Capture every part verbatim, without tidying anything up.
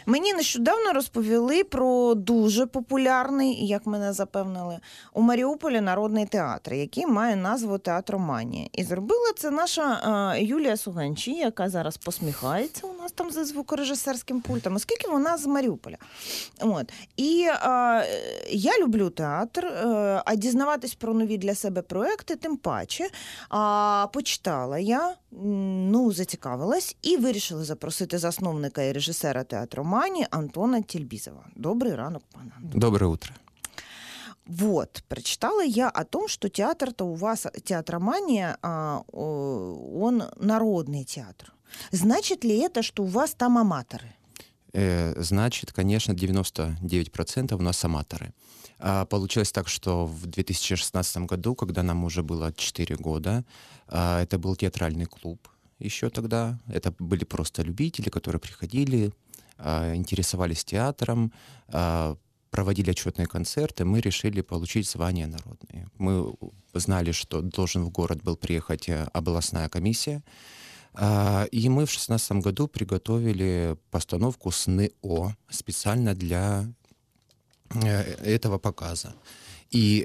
Мені нещодавно розповіли про дуже популярний, як мене запевнили, у Маріуполі народний театр, який має назву «Театроманія». І зробила це наша е, Юлія Суганчі, яка зараз посміхається у нас там за звукорежисерським пультом, оскільки вона з Маріуполя. От. І е, я люблю театр, е, а дізнаватись про нові для себе проекти тим паче. А почитала я, ну, зацікавилась і вирішила запросити засновника і режисера «Театроманії» Антона Тельбизова. Добрый ранок, пан Антон. Доброе утро. Вот, прочитала я о том, что театр-то у вас, «Театромания», он народный театр. Значит ли это, что у вас там аматоры? Э, значит, конечно, девяносто девять процентов у нас аматоры. А получилось так, что в две тысячи шестнадцатом году, когда нам уже было четыре года, это был театральный клуб еще тогда. Это были просто любители, которые приходили, интересовались театром, проводили отчетные концерты. Мы решили получить звание народное. Мы знали, что должен в город был приехать областная комиссия. И мы в шестнадцатом году приготовили постановку с НИО специально для этого показа. И,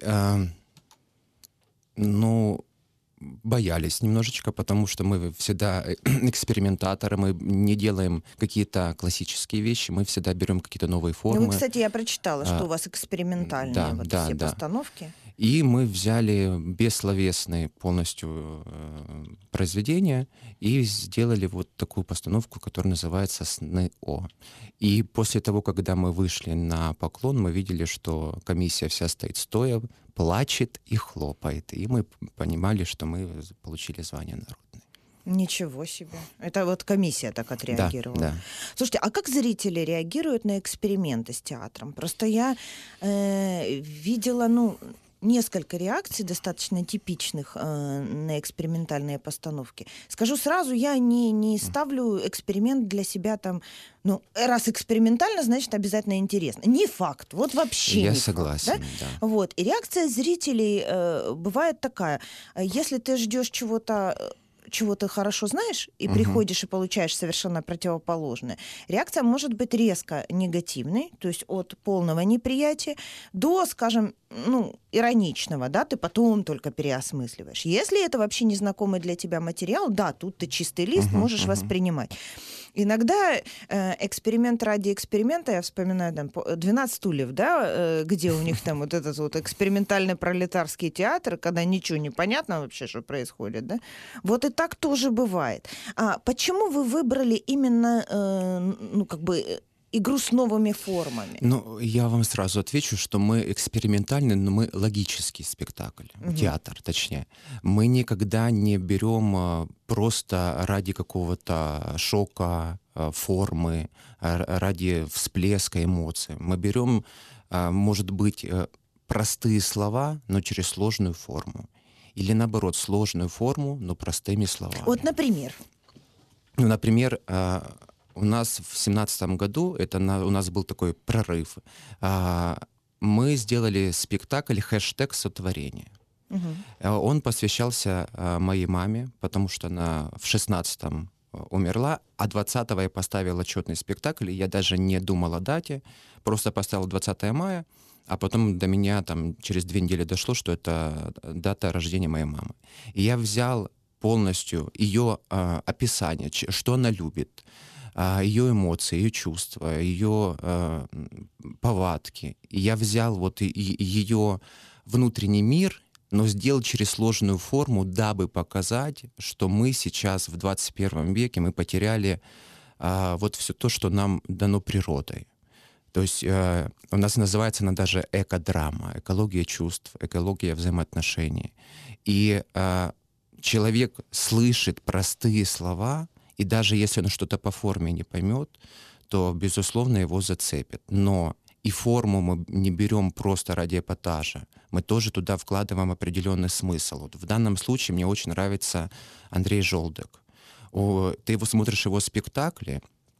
ну, боялись немножечко, потому что мы всегда экспериментаторы, мы не делаем какие-то классические вещи, мы всегда берем какие-то новые формы. Ну, кстати, я прочитала, что а, у вас экспериментальные да, вот да, все да. постановки. И мы взяли бессловесные полностью э, произведения и сделали вот такую постановку, которая называется «СНИО». И после того, когда мы вышли на поклон, мы видели, что комиссия вся стоит стоя, плачет и хлопает. И мы понимали, что мы получили звание народное. Ничего себе. Это вот комиссия так отреагировала. Да, да. Слушайте, а как зрители реагируют на эксперименты с театром? Просто я э, видела, ну, несколько реакций, достаточно типичных э, на экспериментальные постановки. Скажу сразу, я не, не ставлю эксперимент для себя там, ну, раз экспериментально, значит, обязательно интересно. Не факт, вот вообще я не согласен, факт. Да? Да. Вот. И реакция зрителей э, бывает такая. Если ты ждешь чего-то, чего ты хорошо знаешь, и угу. приходишь и получаешь совершенно противоположное, реакция может быть резко негативной, то есть от полного неприятия до, скажем, ну, ироничного, да, ты потом только переосмысливаешь. Если это вообще незнакомый для тебя материал, да, тут ты чистый лист uh-huh, можешь uh-huh. воспринимать. Иногда э, эксперимент ради эксперимента, я вспоминаю там двенадцать стульев, да, э, где у них там вот этот вот экспериментальный пролетарский театр, когда ничего не понятно вообще, что происходит, да. Вот и так тоже бывает. А почему вы выбрали именно, э, ну, как бы, игру с новыми формами? Ну, я вам сразу отвечу, что мы экспериментальный, но мы логический спектакль, угу. театр, точнее. Мы никогда не берем просто ради какого-то шока, формы, ради всплеска эмоций. Мы берем, может быть, простые слова, но через сложную форму. Или, наоборот, сложную форму, но простыми словами. Вот, например? Ну, например, у нас в семнадцатом году, это на, у нас был такой прорыв, а, мы сделали спектакль «Хэштег сотворения». Угу. Он посвящался а, моей маме, потому что она в шестнадцатом умерла, а двадцатого я поставил отчетный спектакль, и я даже не думал о дате, просто поставил двадцатое мая, а потом до меня там через две недели дошло, что это дата рождения моей мамы. И я взял полностью ее а, описание, что она любит, ее эмоции, ее чувства, ее э, повадки. И я взял вот и, и ее внутренний мир, но сделал через сложную форму, дабы показать, что мы сейчас в двадцать первом веке мы потеряли э, вот все то, что нам дано природой. То есть э, у нас называется она даже экодрама, экология чувств, экология взаимоотношений. И э, человек слышит простые слова, и даже если он что-то по форме не поймет, то, безусловно, его зацепит. Но и форму мы не берем просто ради эпатажа. Мы тоже туда вкладываем определенный смысл. Вот в данном случае мне очень нравится Андрей Желдок. О, ты его смотришь, его спектакли,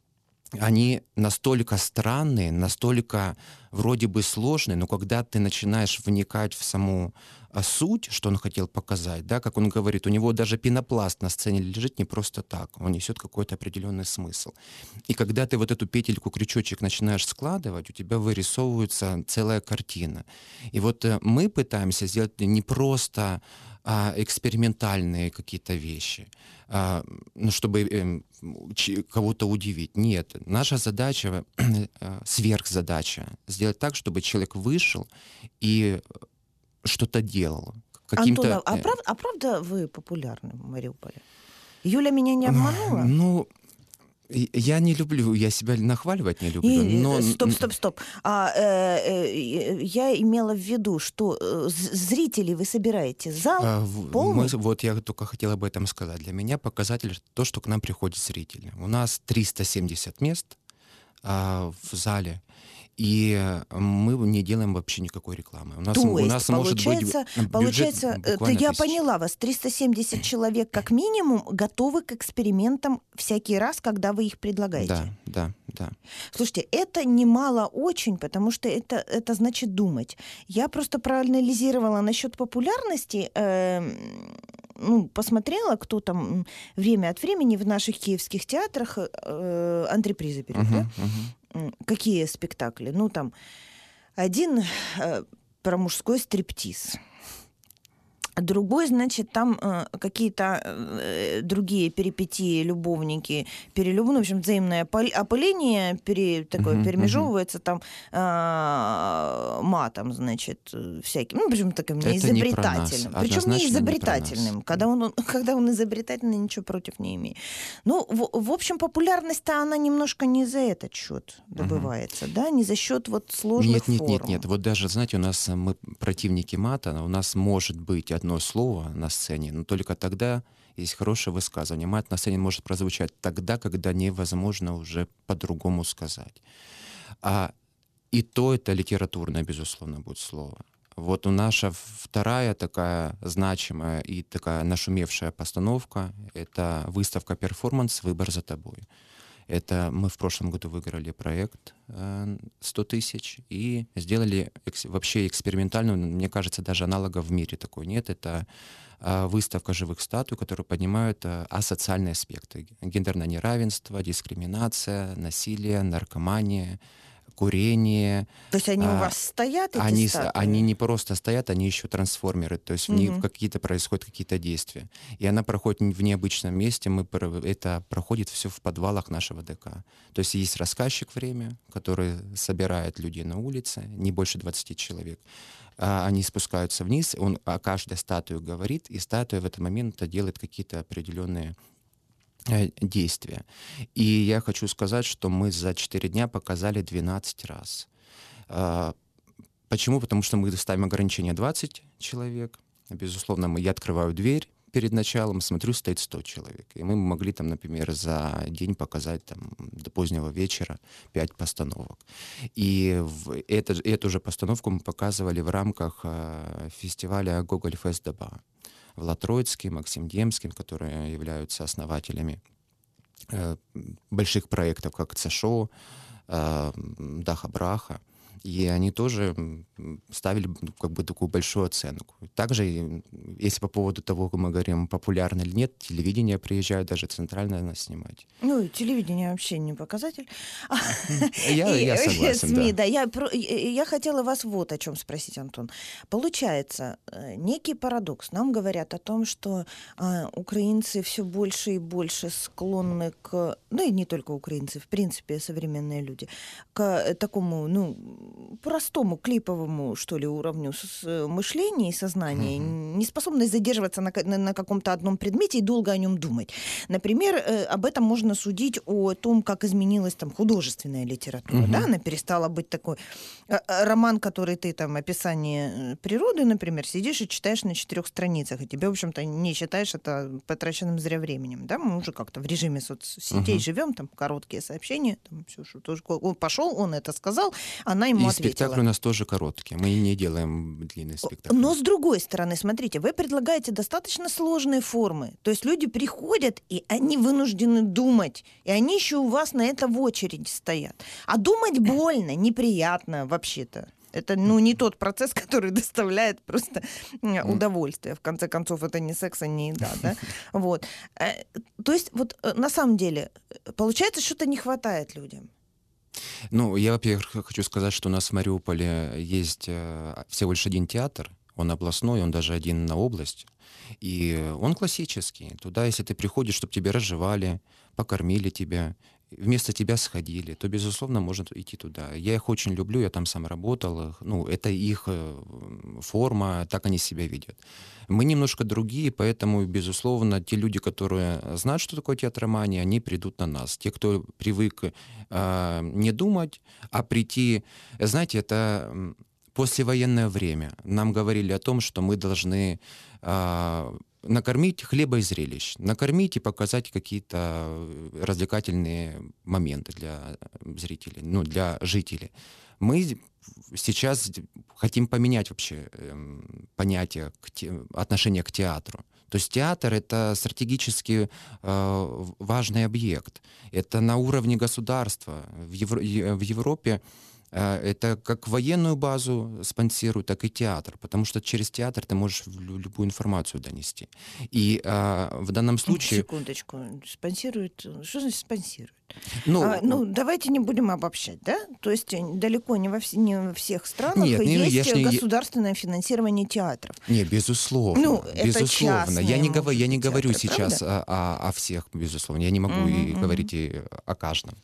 они настолько странные, настолько вроде бы сложные, но когда ты начинаешь вникать в саму а, суть, что он хотел показать, да, как он говорит, у него даже пенопласт на сцене лежит не просто так, он несет какой-то определенный смысл. И когда ты вот эту петельку, крючочек начинаешь складывать, у тебя вырисовывается целая картина. И вот э, мы пытаемся сделать не просто а, экспериментальные какие-то вещи, а, ну, чтобы э, ч- кого-то удивить. Нет, наша задача, э, сверхзадача, сделать так, чтобы человек вышел и что-то делал. Каким-то... Антон, а, э, прав- а правда вы популярны в Мариуполе? Юля меня не ах, обманула? Ну, и- я не люблю, я себя нахваливать не люблю, И, но... э, стоп, н- стоп, стоп. А, э, э, я имела в виду, что э, з- зрителей вы собираете зал а, в- полный? мы, вот я только хотел об этом сказать. Для меня показатель то, что к нам приходят зрители. У нас триста семьдесят мест а, в зале, и э, мы не делаем вообще никакой рекламы. У нас, То у есть, нас может быть получается, бюджет получается, э, то буквально я тысяча. поняла вас, триста семьдесят человек как минимум готовы к экспериментам всякий раз, когда вы их предлагаете. Да, да, да. Слушайте, это немало очень, потому что это, это значит думать. Я просто проанализировала насчет популярности, э, ну, посмотрела, кто там м, время от времени в наших киевских театрах э, антрепризы берет, Мгм, да? мгм. М, Какие спектакли? Ну, там, один э, про мужской стриптиз. Другой, значит, там э, какие-то э, другие перипетии, любовники, перелюб... ну, в общем, взаимное опыл- опыление пере... такое Мгм, перемежевывается там э, матом, значит, э, всяким, ну, причем таким Это не про нас, неизобретательным. Причем не однозначно не про нас. изобретательным. Когда он, он- когда он изобретательный, ничего против не имеет. Ну, в, в общем, популярность-то она немножко не за этот счет добывается, да, не за счет вот сложных Нет, нет, форм. нет, нет. Вот даже, знаете, у нас э, мы противники мата, у нас может быть одно слово на сцене, но только тогда есть хорошее высказывание. Мат на сцене может прозвучать тогда, когда невозможно уже по-другому сказать. А и то это литературное, безусловно, будет слово. Вот у наша вторая такая значимая и такая нашумевшая постановка — это выставка «Перформанс. Выбор за тобой». Это мы в прошлом году выиграли проект э, сто тысяч и сделали экс- вообще экспериментальную, мне кажется, даже аналогов в мире такой нет. Это э, выставка живых статуй, которые поднимают э, асоциальные аспекты. Гендерное неравенство, дискриминация, насилие, наркомания, курение. То есть они у а, вас стоят, эти Они, с- статуи? они не просто стоят, они еще трансформеры, то есть в них Мгм. какие-то происходят какие-то действия. И она проходит в необычном месте, мы, про- это проходит все в подвалах нашего ДК. То есть есть рассказчик «Время», который собирает людей на улице, не больше двадцати человек. А Они спускаются вниз, он о каждой статуе говорит, и статуя в этот момент делает какие-то определенные э, действия. И я хочу сказать, что мы за четыре дня показали двенадцать раз. А, Почему? Потому что мы ставим ограничение двадцать человек. Безусловно, мы, я открываю дверь перед началом, смотрю, стоит сто человек. И мы могли там, например, за день показать там, до позднего вечера пять постановок. И в это, эту же постановку мы показывали в рамках э, фестиваля «Гоголь Фест Доба» Влатроицкий, Максим Демским, которые являются основателями э, больших проектов, как ЦШО, э, Даха Браха. И они тоже м, ставили ну, как бы такую большую оценку. Также, и, если по поводу того, как мы говорим, популярно или нет, телевидение приезжает даже центральное нас снимать. Ну, и телевидение вообще не показатель. Я, И я вообще согласен, СМИ, да. да. Я, про- и- я хотела вас вот о чем спросить, Антон. Получается, э, некий парадокс. Нам говорят о том, что а, украинцы все больше и больше склонны к, ну и не только украинцы, в принципе, современные люди, к э, такому, ну, простому, клиповому, что ли, уровню с- с мышления и сознания, неспособность задерживаться на, ка- на- на каком-то одном предмете и долго о нем думать. Например, э, об этом можно судить о том, как изменилась там художественная литература. Мгм. Да? Она перестала быть такой... э, э, Роман, который ты там, описание э, природы, например, сидишь и читаешь на четырех страницах, и тебе, в общем-то, не считаешь это потраченным зря временем. Да? Мы уже как-то в режиме соцсетей Мгм. живем, там короткие сообщения, там все, что тоже... Он пошел, он это сказал, она ему ему И ответила. спектакль у нас тоже короткий. Мы не делаем длинный спектакль. Но с другой стороны, смотрите, вы предлагаете достаточно сложные формы. То есть люди приходят, и они вынуждены думать. И они еще у вас на это в очереди стоят. А думать больно, неприятно вообще-то. Это, ну, не тот процесс, который доставляет просто удовольствие. В конце концов, это не секс, а не еда, да? Вот. То есть, вот на самом деле, получается, что-то не хватает людям. Ну, я, во-первых, хочу сказать, что у нас в Мариуполе есть всего лишь один театр. Он областной, он даже один на область. И он классический. Туда, если ты приходишь, чтобы тебя разжевали, покормили тебя, вместо тебя сходили, то, безусловно, можно идти туда. Я их очень люблю, я там сам работал. Ну, это их форма, так они себя видят. Мы немножко другие, поэтому, безусловно, те люди, которые знают, что такое театромания, они придут на нас. Те, кто привык э, не думать, а прийти... Знаете, это послевоенное время. Нам говорили о том, что мы должны... Э, накормить хлеба и зрелищ, накормить и показать какие-то развлекательные моменты для зрителей, ну, для жителей. Мы сейчас хотим поменять вообще э, понятие, к те, отношение к театру. То есть театр — это стратегически э, важный объект. Это на уровне государства. В, Евро, в Европе это как военную базу спонсируют, так и театр, потому что через театр ты можешь любую информацию донести. И а, в данном случае... Секундочку. Спонсируют... Что значит спонсируют? Ну, а, ну, давайте не будем обобщать, да? То есть далеко не во, вс- не во всех странах нет, не, есть не, государственное финансирование театров. Не, безусловно. Ну, безусловно. Я не, говорю, я не театры, говорю сейчас о, о, о всех, безусловно. Я не могу mm-hmm, и mm-hmm. говорить и о каждом.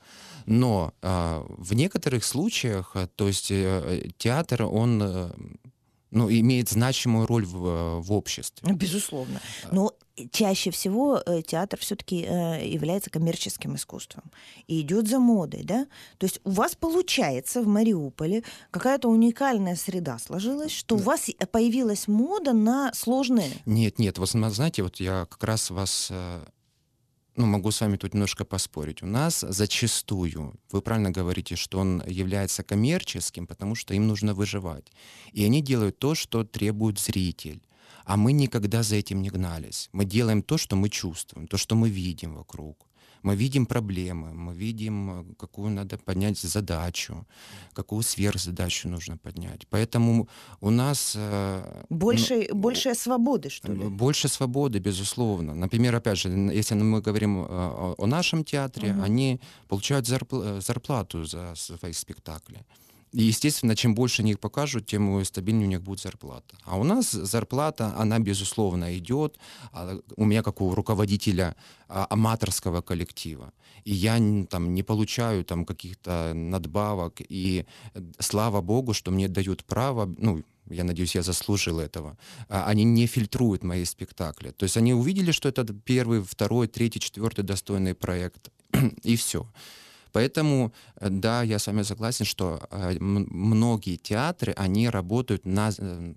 Но э, в некоторых случаях, то есть э, театр, он э, ну, имеет значимую роль в, в обществе. Безусловно. Но чаще всего э, театр все-таки э, является коммерческим искусством и идет за модой, да? То есть у вас получается в Мариуполе какая-то уникальная среда сложилась, что да. у вас появилась мода на сложные. Нет, нет, вот знаете, вот я как раз вас... Э, Ну, могу с вами тут немножко поспорить. У нас зачастую, вы правильно говорите, что он является коммерческим, потому что им нужно выживать. И они делают то, что требует зритель. А мы никогда за этим не гнались. Мы делаем то, что мы чувствуем, то, что мы видим вокруг. Мы видим проблемы, мы видим, какую надо поднять задачу, какую сверхзадачу нужно поднять. Поэтому у нас... Больше, ну, большая свободы, что ли? Больше свободы, безусловно. Например, опять же, если мы говорим о, о нашем театре, угу. они получают зарпл- зарплату за свои спектакли. И, естественно, чем больше они их покажут, тем стабильнее у них будет зарплата. А у нас зарплата, она, безусловно, идет. У меня, как у руководителя аматорского коллектива. И я там не получаю там каких-то надбавок. И слава богу, что мне дают право, ну, я надеюсь, я заслужил этого. Они не фильтруют мои спектакли. То есть они увидели, что это первый, второй, третий, четвертый достойный проект. И все. Поэтому, да, я с вами согласен, что э, многие театры, они работают на... Э,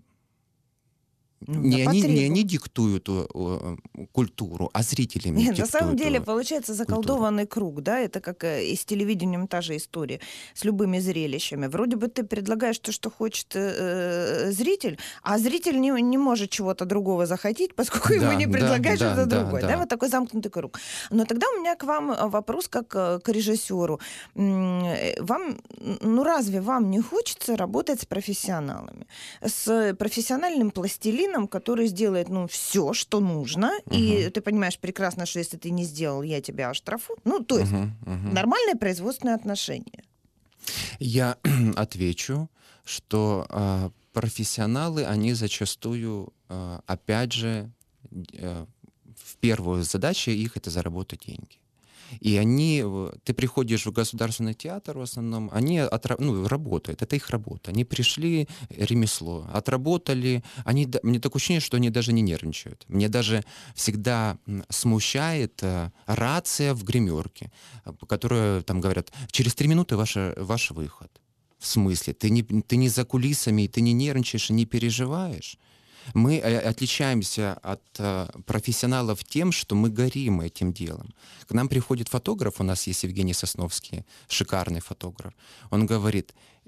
ну, не, они, не они диктуют э, культуру, а зрители им диктуют. На самом деле, получается заколдованный культуру. Круг, да, это как и с телевидением та же история, с любыми зрелищами. Вроде бы ты предлагаешь то, что хочет э, зритель, а зритель не, не может чего-то другого захотеть, поскольку да, ему не предлагаешь да, что-то да, другое. Да, да. Да, вот такой замкнутый круг. Но тогда у меня к вам вопрос как к режиссеру. Вам, ну разве вам не хочется работать с профессионалами? С профессиональным пластилином, который сделает, ну, все, что нужно, uh-huh. и ты понимаешь прекрасно, что если ты не сделал, я тебя оштрафую. Ну, то есть uh-huh. Uh-huh. нормальные производственные отношения. Я отвечу, что э, профессионалы, они зачастую, э, опять же, э, в первую задачу их это заработать деньги. И они, ты приходишь в государственный театр в основном, они отра- ну, работают, это их работа. Они пришли, ремесло, отработали, они, мне такое ощущение, что они даже не нервничают. Мне даже всегда смущает э, рация в гримерке, которая там говорят, через три минуты ваш, ваш выход. В смысле? Ты не, ты не за кулисами, ты не нервничаешь, не переживаешь. Мы отличаемся от э, профессионалов тем, что мы горим этим делом. К нам приходит фотограф, у нас есть Евгений Сосновский, шикарный фотограф. Он говорит,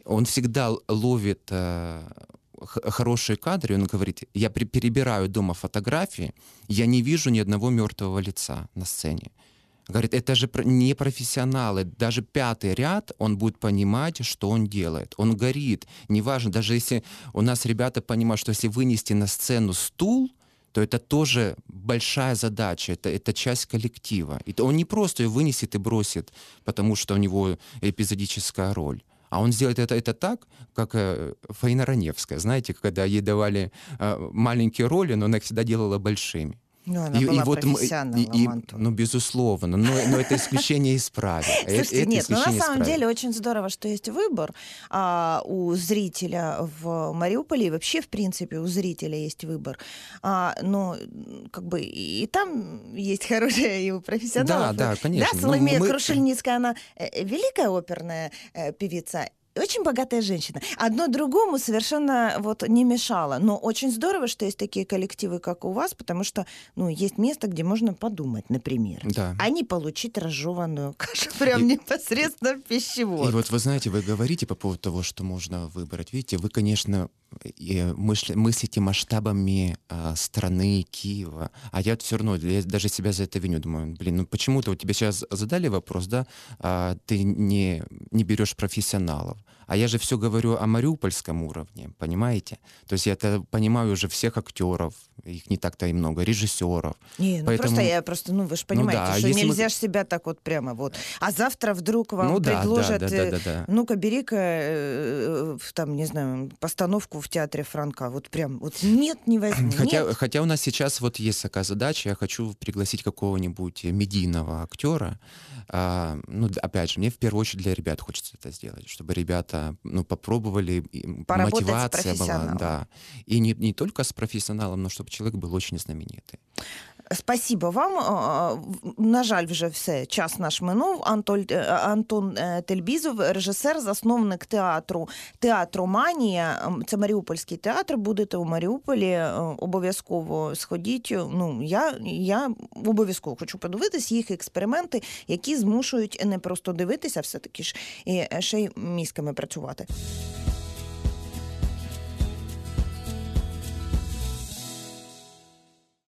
он всегда ловит э, хорошие кадры, и он говорит, я перебираю дома фотографии, я не вижу ни одного мертвого лица на сцене. Говорит, это же не профессионалы. Даже пятый ряд, он будет понимать, что он делает. Он горит. Неважно, даже если у нас ребята понимают, что если вынести на сцену стул, то это тоже большая задача, это, это часть коллектива. И он не просто ее вынесет и бросит, потому что у него эпизодическая роль. А он сделает это, это так, как э, Фаина Раневская, знаете, когда ей давали э, маленькие роли, но она их всегда делала большими. Ну, она и, была и вот профессионалом, и, и, Ну, безусловно, но, но это исключение из правил. Слушайте, это нет, но на самом деле очень здорово, что есть выбор а, у зрителя в Мариуполе, и вообще, в принципе, у зрителя есть выбор. А, но, как бы, и там есть хорошие и у профессионалов. Да, да, конечно. Да, Соломея мы... Крушельницкая, она великая оперная певица, очень богатая женщина. Одно другому совершенно вот не мешало. Но очень здорово, что есть такие коллективы, как у вас, потому что, ну, есть место, где можно подумать, например. Да. А не получить разжеванную кашу прям и... непосредственно в пищевод. И вот вы знаете, вы говорите по поводу того, что можно выбрать. Видите, вы, конечно, мыслите масштабами э, страны, Киева, а я все равно, я даже себя за это виню, думаю, блин, ну почему-то вот тебе сейчас задали вопрос, да, а ты не, не берешь профессионалов. А я же все говорю о мариупольском уровне, понимаете? То есть я это понимаю уже всех актеров, их не так-то и много, режиссеров. Не, ну Поэтому... просто я просто, ну вы же понимаете, ну, да, что нельзя мы... же себя так вот прямо вот. А завтра вдруг вам ну, предложат, да, да, да, да, да. ну-ка бери-ка, э, там, не знаю, постановку в театре Франка. Вот прям, вот нет, не возьму. Хотя, нет. хотя у нас сейчас вот есть такая задача, я хочу пригласить какого-нибудь медийного актера. А, ну, опять же, мне в первую очередь для ребят хочется это сделать, чтобы ребята, ну, попробовали, поработать мотивация была, да. И не, не только с профессионалом, но чтобы человек был очень знаменитый. Спасибо вам. На жаль, вже все, час наш минув. Антон, Антон Тельбізов, режисер, засновник театру, театру «Манія». Це Маріупольський театр. Будете у Маріуполі, обов'язково сходіть. Ну, я, я обов'язково хочу подивитись їх експерименти, які змушують не просто дивитися, а все-таки ж і ще й мізками працювати.